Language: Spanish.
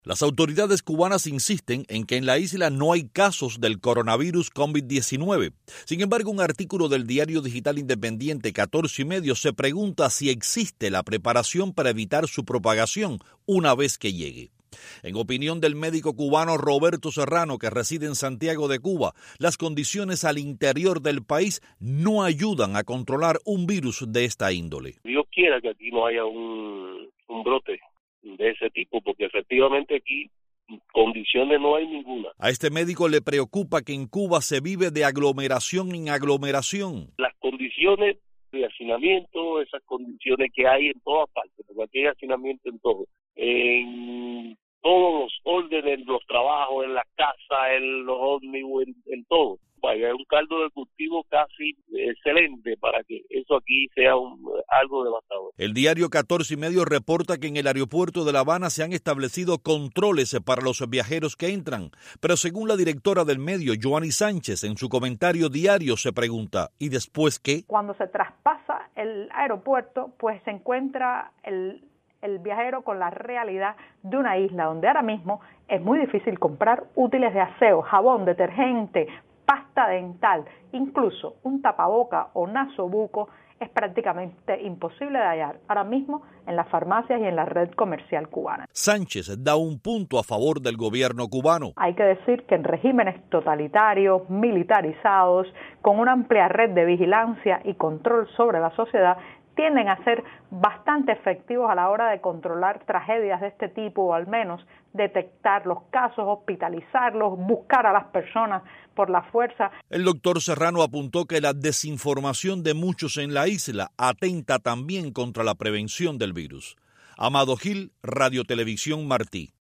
Las autoridades cubanas insisten en que en la isla no hay casos del coronavirus COVID-19. Sin embargo, un artículo del diario digital independiente 14 y medio se pregunta si existe la preparación para evitar su propagación una vez que llegue. En opinión del médico cubano Roberto Serrano, que reside en Santiago de Cuba, las condiciones al interior del país no ayudan a controlar un virus de esta índole. Dios quiera que aquí no haya un brote de ese tipo, porque efectivamente aquí condiciones no hay ninguna. A este médico le preocupa que en Cuba se vive de aglomeración en aglomeración. Las condiciones de hacinamiento, esas condiciones que hay en todas partes, porque aquí hay hacinamiento en todo. En todos los órdenes, los trabajos, en las casas, en los ómnibus, en todo. Vaya, es un caldo de cultivo casi excelente para que eso aquí sea algo devastador. El diario 14 y medio reporta que en el aeropuerto de La Habana se han establecido controles para los viajeros que entran, pero según la directora del medio, Joanny Sánchez, en su comentario diario se pregunta, ¿y después qué? Cuando se traspasa el aeropuerto, pues se encuentra el viajero con la realidad de una isla donde ahora mismo es muy difícil comprar útiles de aseo, jabón, detergente, pasta dental, incluso un tapaboca o nasobuco es prácticamente imposible de hallar ahora mismo en las farmacias y en la red comercial cubana. Sánchez da un punto a favor del gobierno cubano. Hay que decir que en regímenes totalitarios, militarizados, con una amplia red de vigilancia y control sobre la sociedad, tienden a ser bastante efectivos a la hora de controlar tragedias de este tipo, o al menos detectar los casos, hospitalizarlos, buscar a las personas por la fuerza. El doctor Serrano apuntó que la desinformación de muchos en la isla atenta también contra la prevención del virus. Amado Gil, Radio Televisión Martí.